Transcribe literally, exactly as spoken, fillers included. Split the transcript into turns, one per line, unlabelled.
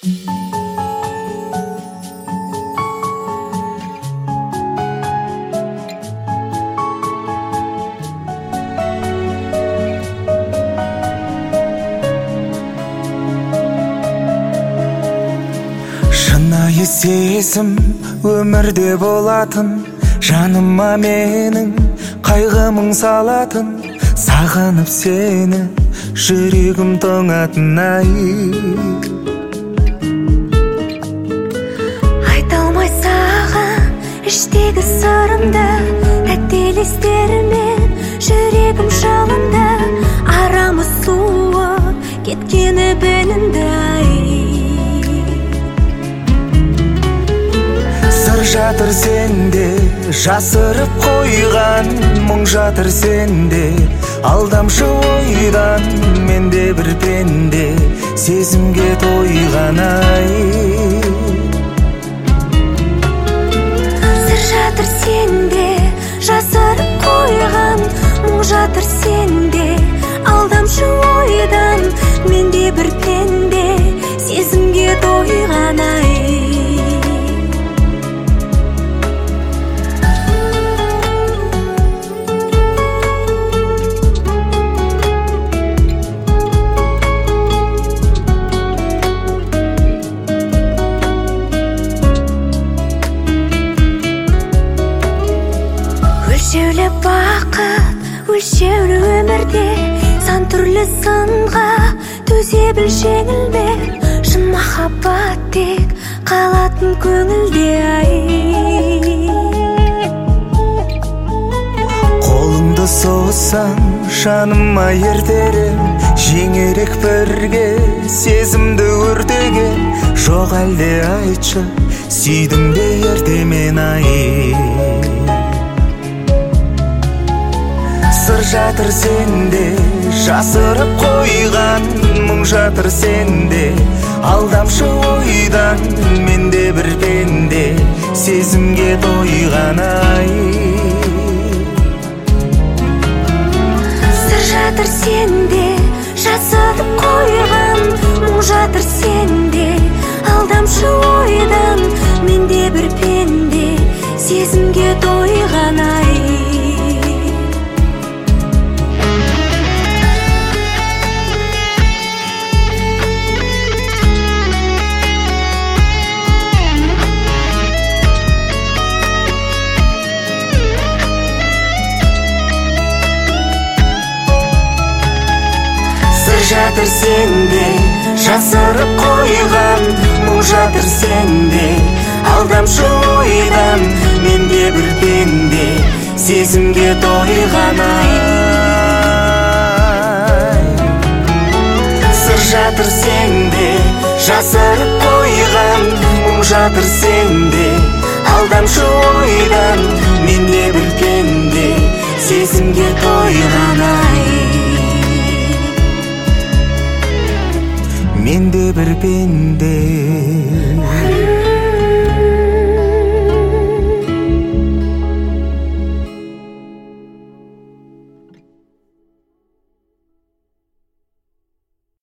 Шынайы сезім өмірде болатын, жаныма менің қайғымың салатын, сағынып сені жүрегім тоңатын. Ай,
айта алмай саған іштегі сырымды, тәтті елестерімен жүрегім жалынды, арамыз суып кеткені білінді. Ай,
сыр жатыр сенде, жасырып қойған мұң жатыр сенде, алдамшы ойдан менде бір пенде, сезімге тойған. Ай,
сыр жатыр сенде, жасырып қойған мұң жатыр сенде, алдамшы ойдан менде бір пенде, сезімге тойған. Ай, өлшеулі бақыт, өлшеулі өмірде, сан түрлі сынға төзе біл жеңілме, шын махаббат тек қалатын көңілде. Ай,
қолыңды созсам жаныма ертерем, жеңерек бірге сезімді өртеген, жоқ әлде айтшы сүйдім бе ерте мен. Ай, сыр жатыр сенде, жасырып қойған мұң жатыр сенде, алдамшы ойдан менде бір пенде, сезімге тойған. Ай,
сыр жатыр сенде, жасырып қойған мұң жатыр сенде, алдамшы ойдан менде бір пенде, сезімге тойған. Ай,
жатыр сенде, жасырып қойған мұң жатыр сенде, алдамшы ойдан менде бір пенде, сезімге тойған. Ай, сыр жатыр сенде, жасырып қойған мұң жатыр сенде, алдамшы ойдан